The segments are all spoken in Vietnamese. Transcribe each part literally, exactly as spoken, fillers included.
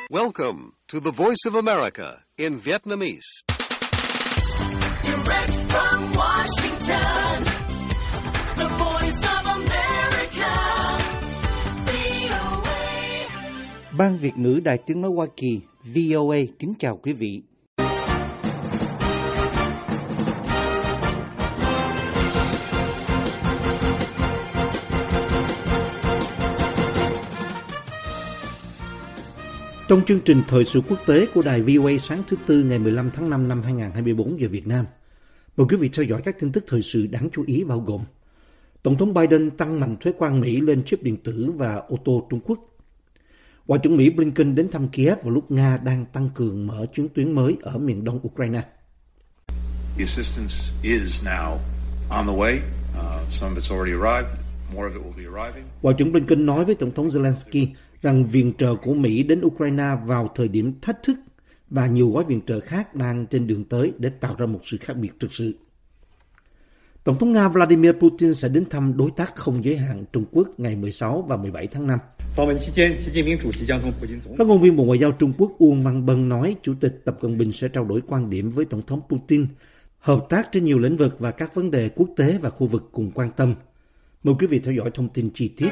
Welcome to the Voice of America in Vietnamese. Direct from Washington, the Voice of America, vê o a. Ban Việt ngữ Đài Tiếng nói Hoa Kỳ, vê o a kính chào quý vị. Trong chương trình thời sự quốc tế của đài vê o a sáng thứ Tư ngày mười lăm tháng năm năm hai nghìn không trăm hai mươi tư giờ Việt Nam, mời quý vị theo dõi các tin tức thời sự đáng chú ý bao gồm: Tổng thống Biden tăng mạnh thuế quan Mỹ lên chip điện tử và ô tô Trung Quốc. Ngoại trưởng Mỹ Blinken đến thăm Kiev vào lúc Nga đang tăng cường mở chuyến tuyến mới ở miền đông Ukraine. The assistance is now on the way. Uh, some of it's already arrived. More of it will be arriving. Ngoại trưởng Blinken nói với Tổng thống Zelensky rằng viện trợ của Mỹ đến Ukraine vào thời điểm thách thức và nhiều gói viện trợ khác đang trên đường tới để tạo ra một sự khác biệt thực sự. Tổng thống Nga Vladimir Putin sẽ đến thăm đối tác không giới hạn Trung Quốc ngày mười sáu và mười bảy tháng năm. Phát ngôn viên Bộ Ngoại giao Trung Quốc Uông Văn Bân nói Chủ tịch Tập Cận Bình sẽ trao đổi quan điểm với Tổng thống Putin, hợp tác trên nhiều lĩnh vực và các vấn đề quốc tế và khu vực cùng quan tâm. Mời quý vị theo dõi thông tin chi tiết.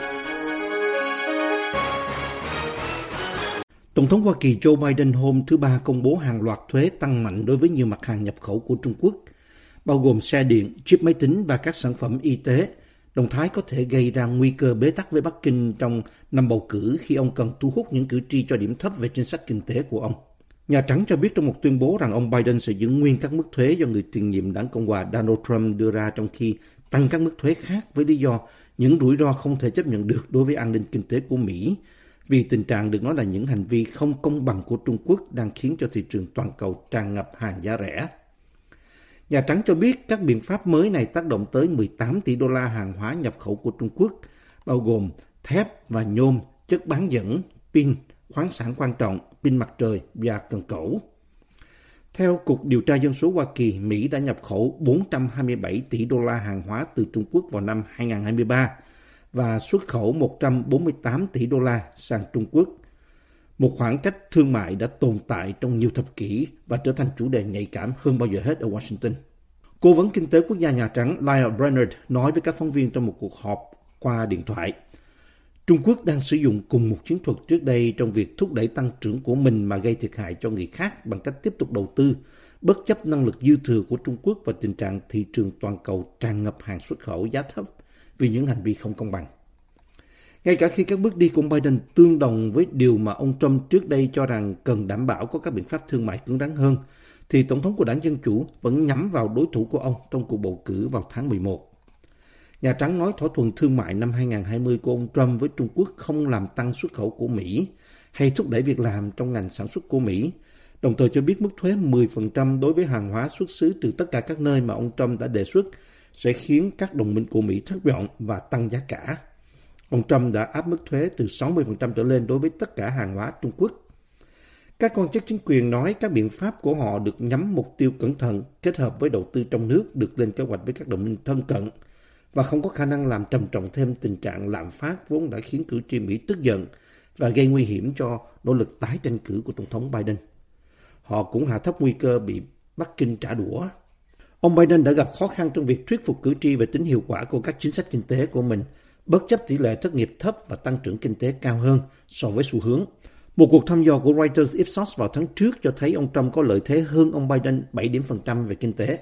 Tổng thống Hoa Kỳ Joe Biden hôm thứ Ba công bố hàng loạt thuế tăng mạnh đối với nhiều mặt hàng nhập khẩu của Trung Quốc, bao gồm xe điện, chip máy tính và các sản phẩm y tế. Động thái có thể gây ra nguy cơ bế tắc với Bắc Kinh trong năm bầu cử khi ông cần thu hút những cử tri cho điểm thấp về chính sách kinh tế của ông. Nhà Trắng cho biết trong một tuyên bố rằng ông Biden sẽ giữ nguyên các mức thuế do người tiền nhiệm đảng Cộng hòa Donald Trump đưa ra, trong khi tăng các mức thuế khác với lý do những rủi ro không thể chấp nhận được đối với an ninh kinh tế của Mỹ, vì tình trạng được nói là những hành vi không công bằng của Trung Quốc đang khiến cho thị trường toàn cầu tràn ngập hàng giá rẻ. Nhà Trắng cho biết các biện pháp mới này tác động tới mười tám tỷ đô la hàng hóa nhập khẩu của Trung Quốc, bao gồm thép và nhôm, chất bán dẫn, pin, khoáng sản quan trọng, pin mặt trời và cần cẩu. Theo Cục Điều tra Dân số Hoa Kỳ, Mỹ đã nhập khẩu bốn trăm hai mươi bảy tỷ đô la hàng hóa từ Trung Quốc vào năm hai nghìn không trăm hai mươi ba và xuất khẩu một trăm bốn mươi tám tỷ đô la sang Trung Quốc. Một khoảng cách thương mại đã tồn tại trong nhiều thập kỷ và trở thành chủ đề nhạy cảm hơn bao giờ hết ở Washington. Cố vấn Kinh tế Quốc gia Nhà Trắng Lael Brainerd nói với các phóng viên trong một cuộc họp qua điện thoại: Trung Quốc đang sử dụng cùng một chiến thuật trước đây trong việc thúc đẩy tăng trưởng của mình mà gây thiệt hại cho người khác bằng cách tiếp tục đầu tư, bất chấp năng lực dư thừa của Trung Quốc và tình trạng thị trường toàn cầu tràn ngập hàng xuất khẩu giá thấp vì những hành vi không công bằng. Ngay cả khi các bước đi của Biden tương đồng với điều mà ông Trump trước đây cho rằng cần đảm bảo có các biện pháp thương mại cứng rắn hơn, thì Tổng thống của Đảng Dân Chủ vẫn nhắm vào đối thủ của ông trong cuộc bầu cử vào tháng mười một. Nhà Trắng nói thỏa thuận thương mại năm hai nghìn không trăm hai mươi của ông Trump với Trung Quốc không làm tăng xuất khẩu của Mỹ hay thúc đẩy việc làm trong ngành sản xuất của Mỹ, đồng thời cho biết mức thuế mười phần trăm đối với hàng hóa xuất xứ từ tất cả các nơi mà ông Trump đã đề xuất sẽ khiến các đồng minh của Mỹ thất vọng và tăng giá cả. Ông Trump đã áp mức thuế từ sáu mươi phần trăm trở lên đối với tất cả hàng hóa Trung Quốc. Các quan chức chính quyền nói các biện pháp của họ được nhắm mục tiêu cẩn thận, kết hợp với đầu tư trong nước được lên kế hoạch với các đồng minh thân cận và không có khả năng làm trầm trọng thêm tình trạng lạm phát vốn đã khiến cử tri Mỹ tức giận và gây nguy hiểm cho nỗ lực tái tranh cử của Tổng thống Biden. Họ cũng hạ thấp nguy cơ bị Bắc Kinh trả đũa. Ông Biden đã gặp khó khăn trong việc thuyết phục cử tri về tính hiệu quả của các chính sách kinh tế của mình, bất chấp tỷ lệ thất nghiệp thấp và tăng trưởng kinh tế cao hơn so với xu hướng. Một cuộc thăm dò của Reuters Ipsos vào tháng trước cho thấy ông Trump có lợi thế hơn ông Biden bảy điểm phần trăm về kinh tế.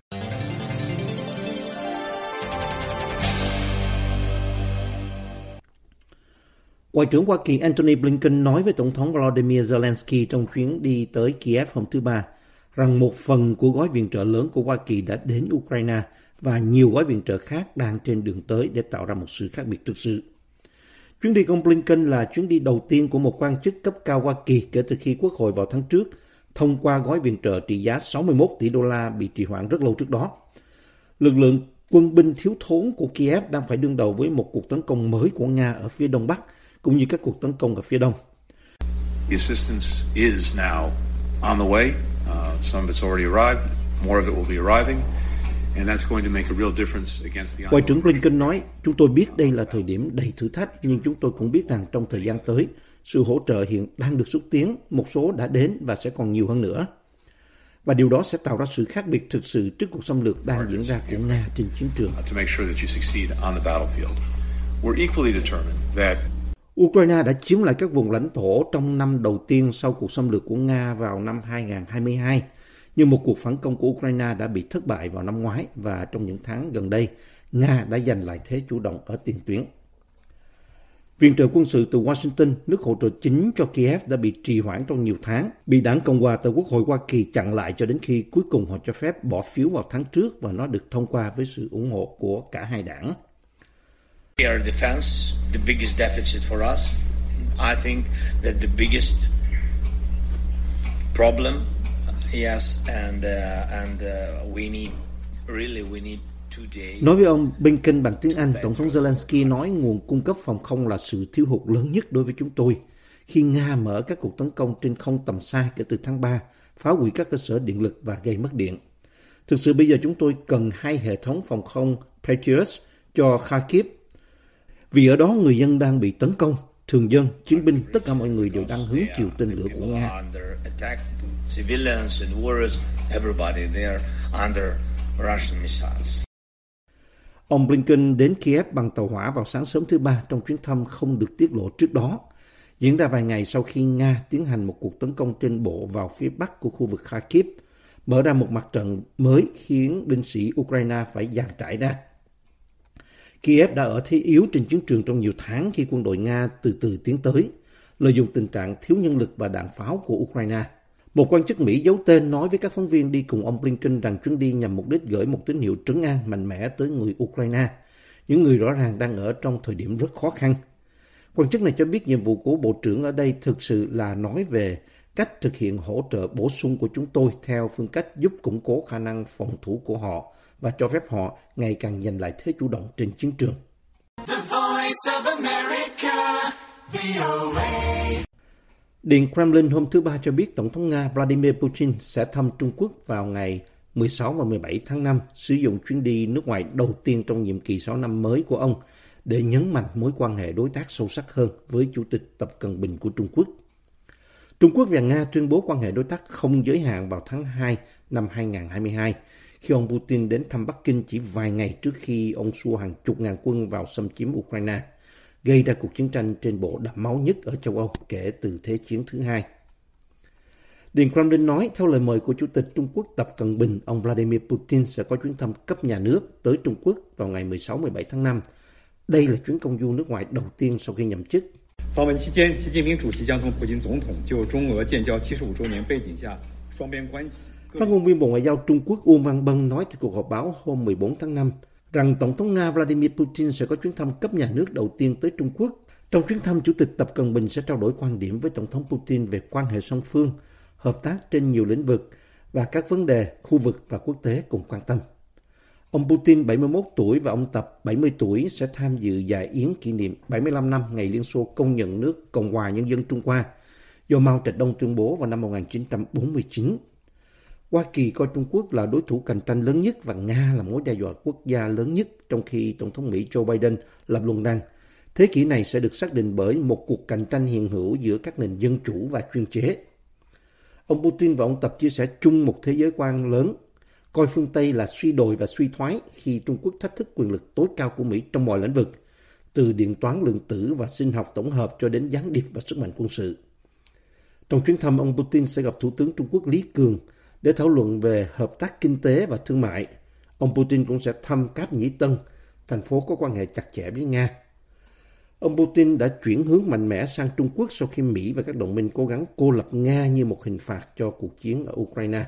Ngoại trưởng Hoa Kỳ Antony Blinken nói với Tổng thống Volodymyr Zelensky trong chuyến đi tới Kiev hôm thứ Ba rằng một phần của gói viện trợ lớn của Hoa Kỳ đã đến Ukraine và nhiều gói viện trợ khác đang trên đường tới để tạo ra một sự khác biệt thực sự. Chuyến đi của ông Blinken là chuyến đi đầu tiên của một quan chức cấp cao Hoa Kỳ kể từ khi Quốc hội vào tháng trước thông qua gói viện trợ trị giá sáu mươi mốt tỷ đô la bị trì hoãn rất lâu trước đó. Lực lượng quân binh thiếu thốn của Kiev đang phải đương đầu với một cuộc tấn công mới của Nga ở phía đông bắc, cũng như các cuộc tấn công ở phía đông. The assistance is now on the way. Uh, some of it's already arrived. More of it will be arriving. And that's going to make a real difference against the. Ngoại trưởng Blinken nói, chúng tôi biết đây là thời điểm đầy thử thách, nhưng chúng tôi cũng biết rằng trong thời gian tới, Sự hỗ trợ hiện đang được xúc tiến, một số đã đến và sẽ còn nhiều hơn nữa. Và điều đó sẽ tạo ra sự khác biệt thực sự trước cuộc xâm lược đang diễn ra của Nga trên chiến trường. Ukraine đã chiếm lại các vùng lãnh thổ trong năm đầu tiên sau cuộc xâm lược của Nga vào năm hai nghìn không trăm hai mươi hai. Nhưng một cuộc phản công của Ukraine đã bị thất bại vào năm ngoái và trong những tháng gần đây, Nga đã giành lại thế chủ động ở tiền tuyến. Viện trợ quân sự từ Washington, nước hỗ trợ chính cho Kiev, đã bị trì hoãn trong nhiều tháng, bị đảng Cộng hòa tại Quốc hội Hoa Kỳ chặn lại cho đến khi cuối cùng họ cho phép bỏ phiếu vào tháng trước và nó được thông qua với sự ủng hộ của cả hai đảng. Air defense, the biggest deficit for us. I think that the biggest problem, yes, and uh, and uh, we need really we need today. Nói với ông Blinken bằng tiếng Anh, Tổng thống Zelensky nói nguồn cung cấp phòng không là sự thiếu hụt lớn nhất đối với chúng tôi. Khi Nga mở các cuộc tấn công trên không tầm xa kể từ tháng ba, phá hủy các cơ sở điện lực và gây mất điện. Thực sự bây giờ chúng tôi cần hai hệ thống phòng không Patriot cho Kharkiv. Vì ở đó người dân đang bị tấn công, thường dân, chiến binh, tất cả mọi người đều đang hứng chịu tên lửa của Nga. Ông Blinken đến Kiev bằng tàu hỏa vào sáng sớm thứ Ba trong chuyến thăm không được tiết lộ trước đó, diễn ra vài ngày sau khi Nga tiến hành một cuộc tấn công trên bộ vào phía bắc của khu vực Kharkiv, mở ra một mặt trận mới khiến binh sĩ Ukraine phải dàn trải ra. Kiev đã ở thế yếu trên chiến trường trong nhiều tháng khi quân đội Nga từ từ tiến tới, lợi dụng tình trạng thiếu nhân lực và đạn pháo của Ukraine. Một quan chức Mỹ giấu tên nói với các phóng viên đi cùng ông Blinken rằng chuyến đi nhằm mục đích gửi một tín hiệu trấn an mạnh mẽ tới người Ukraine, những người rõ ràng đang ở trong thời điểm rất khó khăn. Quan chức này cho biết nhiệm vụ của Bộ trưởng ở đây thực sự là nói về cách thực hiện hỗ trợ bổ sung của chúng tôi theo phương cách giúp củng cố khả năng phòng thủ của họ và cho phép họ ngày càng giành lại thế chủ động trên chiến trường. The Voice of America, vê o a. Điện Kremlin hôm thứ Ba cho biết Tổng thống Nga Vladimir Putin sẽ thăm Trung Quốc vào ngày mười sáu và mười bảy tháng năm, sử dụng chuyến đi nước ngoài đầu tiên trong nhiệm kỳ sáu năm mới của ông để nhấn mạnh mối quan hệ đối tác sâu sắc hơn với Chủ tịch Tập Cận Bình của Trung Quốc. Trung Quốc và Nga tuyên bố quan hệ đối tác không giới hạn vào tháng hai năm hai nghìn không trăm hai mươi hai, khi ông Putin đến thăm Bắc Kinh chỉ vài ngày trước khi ông xua hàng chục ngàn quân vào xâm chiếm Ukraine, gây ra cuộc chiến tranh trên bộ đẫm máu nhất ở châu Âu kể từ Thế chiến thứ hai. Điện Kremlin nói, theo lời mời của Chủ tịch Trung Quốc Tập Cận Bình, ông Vladimir Putin sẽ có chuyến thăm cấp nhà nước tới Trung Quốc vào ngày mười sáu mười bảy tháng năm. Đây là chuyến công du nước ngoài đầu tiên sau khi nhậm chức. Phỏng vấn期間，習近平主席將同普京總統就中俄建交七十五週年背景下雙邊關係。 Phát ngôn viên Bộ Ngoại giao Trung Quốc Uông Văn Bân nói tại cuộc họp báo hôm mười bốn tháng năm rằng Tổng thống Nga Vladimir Putin sẽ có chuyến thăm cấp nhà nước đầu tiên tới Trung Quốc. Trong chuyến thăm, Chủ tịch Tập Cận Bình sẽ trao đổi quan điểm với Tổng thống Putin về quan hệ song phương, hợp tác trên nhiều lĩnh vực và các vấn đề khu vực và quốc tế cùng quan tâm. Ông Putin bảy mươi mốt tuổi và ông Tập bảy mươi tuổi sẽ tham dự dạ yến kỷ niệm bảy mươi lăm năm ngày Liên Xô công nhận nước Cộng hòa Nhân dân Trung Hoa do Mao Trạch Đông tuyên bố vào năm một nghìn chín trăm bốn mươi chín. Hoa Kỳ coi Trung Quốc là đối thủ cạnh tranh lớn nhất và Nga là mối đe dọa quốc gia lớn nhất, trong khi Tổng thống Mỹ Joe Biden lập luận rằng thế kỷ này sẽ được xác định bởi một cuộc cạnh tranh hiện hữu giữa các nền dân chủ và chuyên chế. Ông Putin và ông Tập chia sẻ chung một thế giới quan lớn, coi phương Tây là suy đồi và suy thoái khi Trung Quốc thách thức quyền lực tối cao của Mỹ trong mọi lĩnh vực, từ điện toán lượng tử và sinh học tổng hợp cho đến gián điệp và sức mạnh quân sự. Trong chuyến thăm, ông Putin sẽ gặp Thủ tướng Trung Quốc Lý Cường để thảo luận về hợp tác kinh tế và thương mại. Ông Putin cũng sẽ thăm Cáp Nhĩ Tân, thành phố có quan hệ chặt chẽ với Nga. Ông Putin đã chuyển hướng mạnh mẽ sang Trung Quốc sau khi Mỹ và các đồng minh cố gắng cô lập Nga như một hình phạt cho cuộc chiến ở Ukraine.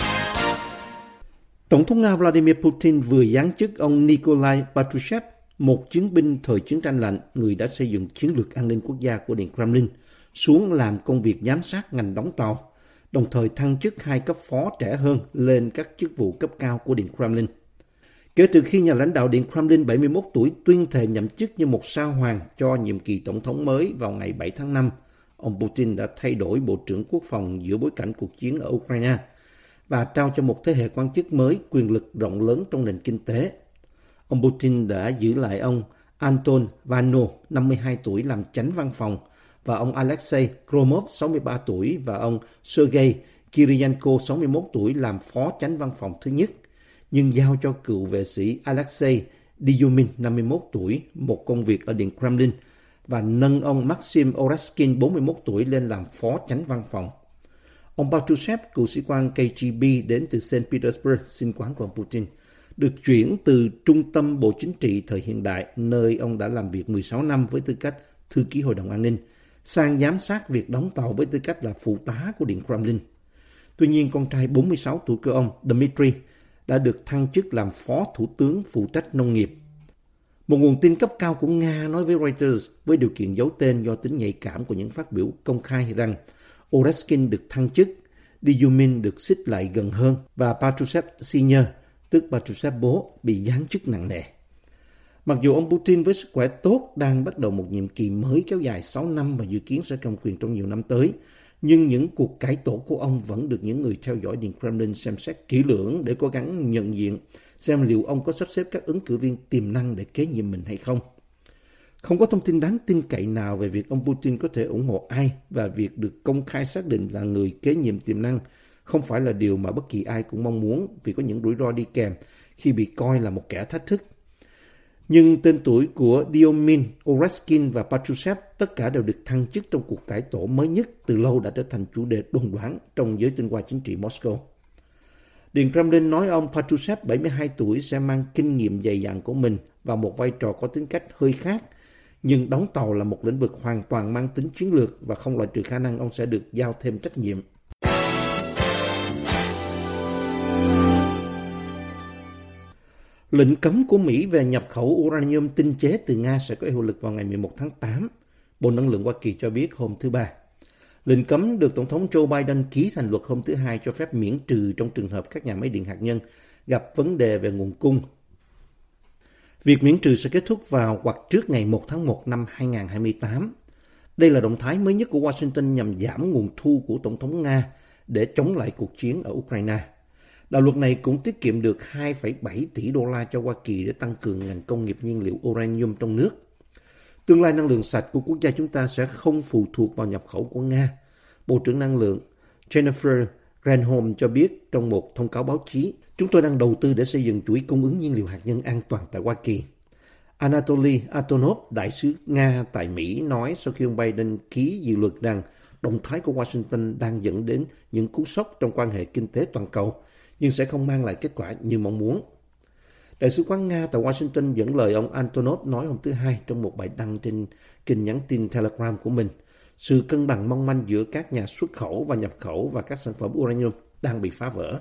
Tổng thống Nga Vladimir Putin vừa giáng chức ông Nikolai Patrushev, một chiến binh thời chiến tranh lạnh, người đã xây dựng chiến lược an ninh quốc gia của Điện Kremlin, xuống làm công việc giám sát ngành đóng tàu, đồng thời thăng chức hai cấp phó trẻ hơn lên các chức vụ cấp cao của Điện Kremlin. Kể từ khi nhà lãnh đạo Điện Kremlin bảy mươi mốt tuổi tuyên thệ nhậm chức như một sao hoàng cho nhiệm kỳ tổng thống mới vào ngày bảy tháng năm, ông Putin đã thay đổi Bộ trưởng Quốc phòng giữa bối cảnh cuộc chiến ở Ukraine và trao cho một thế hệ quan chức mới quyền lực rộng lớn trong nền kinh tế. Ông Putin đã giữ lại ông Anton Vanno, năm mươi hai tuổi, làm chánh văn phòng và ông Alexei Gromov, sáu mươi ba tuổi, và ông Sergei Kiryenko, sáu mươi mốt tuổi, làm phó chánh văn phòng thứ nhất, nhưng giao cho cựu vệ sĩ Alexei Dyumin, năm mươi mốt tuổi, một công việc ở Điện Kremlin, và nâng ông Maxim Oreshkin, bốn mươi mốt tuổi, lên làm phó chánh văn phòng. Ông Patrushev, cựu sĩ quan K G B đến từ Saint Petersburg, sinh quán của ông Putin, được chuyển từ Trung tâm Bộ Chính trị thời hiện đại, nơi ông đã làm việc mười sáu năm với tư cách thư ký Hội đồng An ninh, sang giám sát việc đóng tàu với tư cách là phụ tá của Điện Kremlin. Tuy nhiên, con trai bốn mươi sáu tuổi của ông, Dmitry, đã được thăng chức làm phó thủ tướng phụ trách nông nghiệp. Một nguồn tin cấp cao của Nga nói với Reuters với điều kiện giấu tên do tính nhạy cảm của những phát biểu công khai rằng Oreshkin được thăng chức, Dyumin được xích lại gần hơn và Patrushev Senior, tức Patrushev bố, bị giáng chức nặng nề. Mặc dù ông Putin với sức khỏe tốt đang bắt đầu một nhiệm kỳ mới kéo dài sáu năm và dự kiến sẽ cầm quyền trong nhiều năm tới, nhưng những cuộc cải tổ của ông vẫn được những người theo dõi Điện Kremlin xem xét kỹ lưỡng để cố gắng nhận diện xem liệu ông có sắp xếp các ứng cử viên tiềm năng để kế nhiệm mình hay không. Không có thông tin đáng tin cậy nào về việc ông Putin có thể ủng hộ ai, và việc được công khai xác định là người kế nhiệm tiềm năng không phải là điều mà bất kỳ ai cũng mong muốn, vì có những rủi ro đi kèm khi bị coi là một kẻ thách thức. Nhưng tên tuổi của Dyumin, Oreshkin và Patrushev tất cả đều được thăng chức trong cuộc cải tổ mới nhất từ lâu đã trở thành chủ đề đồn đoán trong giới tinh hoa chính trị Moscow. Điện Kremlin nói ông Patrushev, bảy mươi hai tuổi, sẽ mang kinh nghiệm dày dặn của mình vào một vai trò có tính cách hơi khác, nhưng đóng tàu là một lĩnh vực hoàn toàn mang tính chiến lược và không loại trừ khả năng ông sẽ được giao thêm trách nhiệm. Lệnh cấm của Mỹ về nhập khẩu uranium tinh chế từ Nga sẽ có hiệu lực vào ngày mười một tháng tám, Bộ Năng lượng Hoa Kỳ cho biết hôm thứ Ba. Lệnh cấm được Tổng thống Joe Biden ký thành luật hôm thứ Hai cho phép miễn trừ trong trường hợp các nhà máy điện hạt nhân gặp vấn đề về nguồn cung. Việc miễn trừ sẽ kết thúc vào hoặc trước ngày một tháng một năm hai nghìn không trăm hai mươi tám. Đây là động thái mới nhất của Washington nhằm giảm nguồn thu của Tổng thống Nga để chống lại cuộc chiến ở Ukraine. Đạo luật này cũng tiết kiệm được hai phẩy bảy tỷ đô la cho Hoa Kỳ để tăng cường ngành công nghiệp nhiên liệu uranium trong nước. Tương lai năng lượng sạch của quốc gia chúng ta sẽ không phụ thuộc vào nhập khẩu của Nga, Bộ trưởng Năng lượng Jennifer Granholm cho biết trong một thông cáo báo chí. Chúng tôi đang đầu tư để xây dựng chuỗi cung ứng nhiên liệu hạt nhân an toàn tại Hoa Kỳ. Anatoly Antonov, đại sứ Nga tại Mỹ, nói sau khi ông Biden ký dự luật rằng động thái của Washington đang dẫn đến những cú sốc trong quan hệ kinh tế toàn cầu, nhưng sẽ không mang lại kết quả như mong muốn. Đại sứ quán Nga tại Washington dẫn lời ông Antonov nói hôm thứ Hai trong một bài đăng trên kênh nhắn tin Telegram của mình. Sự cân bằng mong manh giữa các nhà xuất khẩu và nhập khẩu và các sản phẩm uranium đang bị phá vỡ.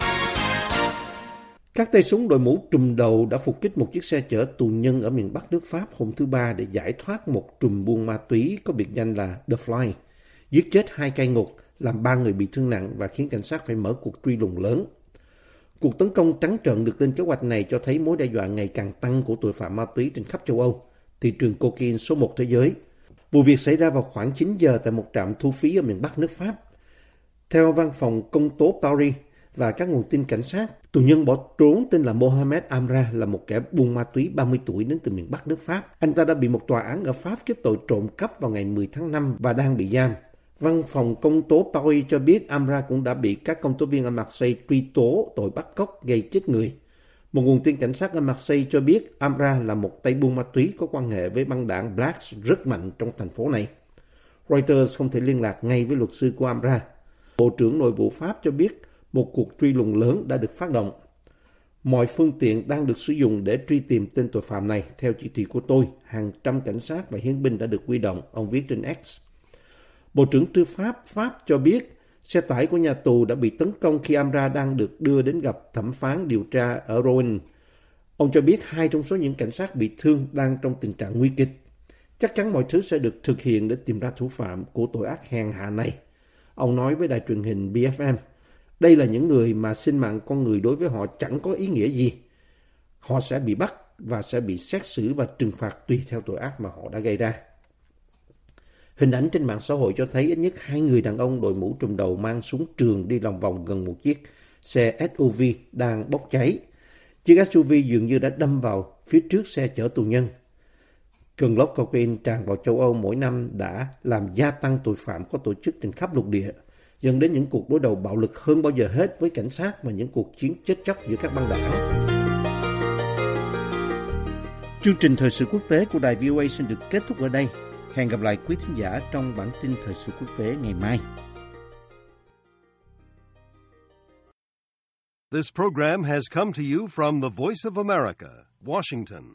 Các tay súng đội mũ trùm đầu đã phục kích một chiếc xe chở tù nhân ở miền Bắc nước Pháp hôm thứ Ba để giải thoát một trùm buôn ma túy có biệt danh là The Fly, giết chết hai cai ngục, làm ba người bị thương nặng và khiến cảnh sát phải mở cuộc truy lùng lớn. Cuộc tấn công trắng trợn được lên kế hoạch này cho thấy mối đe dọa ngày càng tăng của tội phạm ma túy trên khắp châu Âu, thị trường cocaine số một thế giới. Vụ việc xảy ra vào khoảng chín giờ tại một trạm thu phí ở miền Bắc nước Pháp. Theo văn phòng công tố Paris và các nguồn tin cảnh sát, tù nhân bỏ trốn tên là Mohamed Amra là một kẻ buôn ma túy ba mươi tuổi đến từ miền Bắc nước Pháp. Anh ta đã bị một tòa án ở Pháp kết tội trộm cắp vào ngày mười tháng năm và đang bị giam. Văn phòng công tố Paris cho biết Amra cũng đã bị các công tố viên ở Marseille truy tố tội bắt cóc gây chết người. Một nguồn tin cảnh sát ở Marseille cho biết Amra là một tay buôn ma túy có quan hệ với băng đảng Blacks rất mạnh trong thành phố này. Reuters không thể liên lạc ngay với luật sư của Amra. Bộ trưởng Nội vụ Pháp cho biết một cuộc truy lùng lớn đã được phát động. Mọi phương tiện đang được sử dụng để truy tìm tên tội phạm này. Theo chỉ thị của tôi, hàng trăm cảnh sát và hiến binh đã được huy động, ông viết trên X. Bộ trưởng Tư pháp Pháp cho biết xe tải của nhà tù đã bị tấn công khi Amra đang được đưa đến gặp thẩm phán điều tra ở Rouen. Ông cho biết hai trong số những cảnh sát bị thương đang trong tình trạng nguy kịch. Chắc chắn mọi thứ sẽ được thực hiện để tìm ra thủ phạm của tội ác hèn hạ này. Ông nói với đài truyền hình B F M, đây là những người mà sinh mạng con người đối với họ chẳng có ý nghĩa gì. Họ sẽ bị bắt và sẽ bị xét xử và trừng phạt tùy theo tội ác mà họ đã gây ra. Hình ảnh trên mạng xã hội cho thấy ít nhất hai người đàn ông đội mũ trùm đầu mang súng trường đi lòng vòng gần một chiếc xe S U V đang bốc cháy. Chiếc S U V dường như đã đâm vào phía trước xe chở tù nhân. Cơn lốc cocaine tràn vào châu Âu mỗi năm đã làm gia tăng tội phạm có tổ chức trên khắp lục địa, dẫn đến những cuộc đối đầu bạo lực hơn bao giờ hết với cảnh sát và những cuộc chiến chết chóc giữa các băng đảng. Chương trình thời sự quốc tế của đài vê o a xin được kết thúc ở đây. Hẹn gặp lại quý thính giả trong bản tin thời sự quốc tế ngày mai. This program has come to you from the Voice of America, Washington.